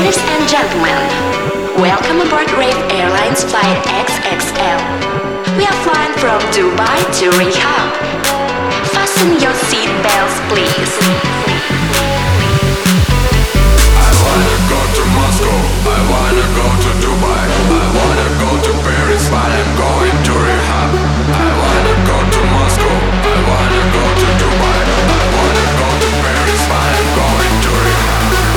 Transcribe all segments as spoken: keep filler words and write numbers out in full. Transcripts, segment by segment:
Ladies and gentlemen, welcome aboard Rave Airlines Flight X X L. We are flying from Dubai to Riyadh. Fasten your seat belts, please. I wanna go to Moscow, I wanna go to Dubai, I wanna go to Paris, but I'm going to Rehab. I wanna go to Moscow, I wanna go to Dubai, I wanna go to Paris, but I'm going to Rehab.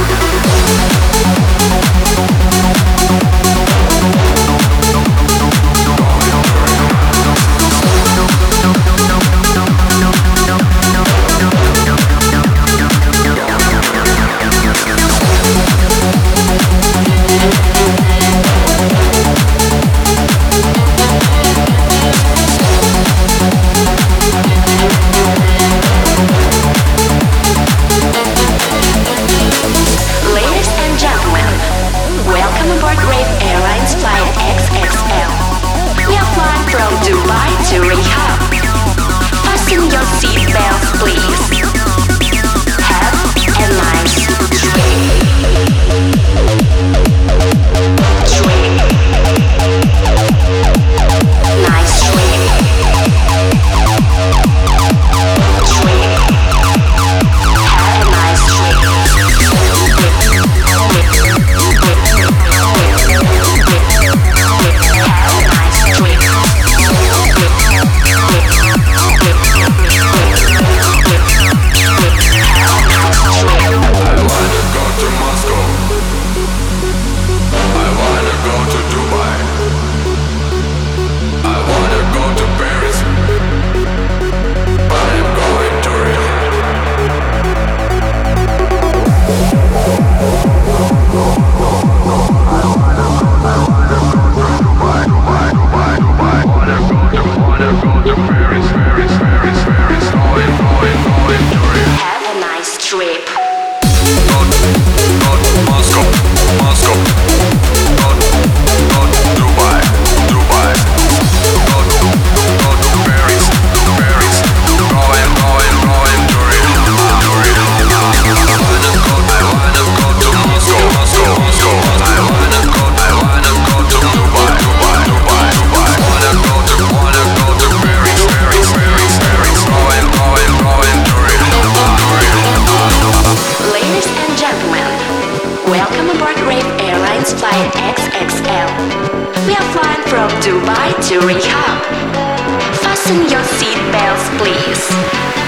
Flight X X L. We are flying from Dubai to Riyadh. Fasten your seat belts, please.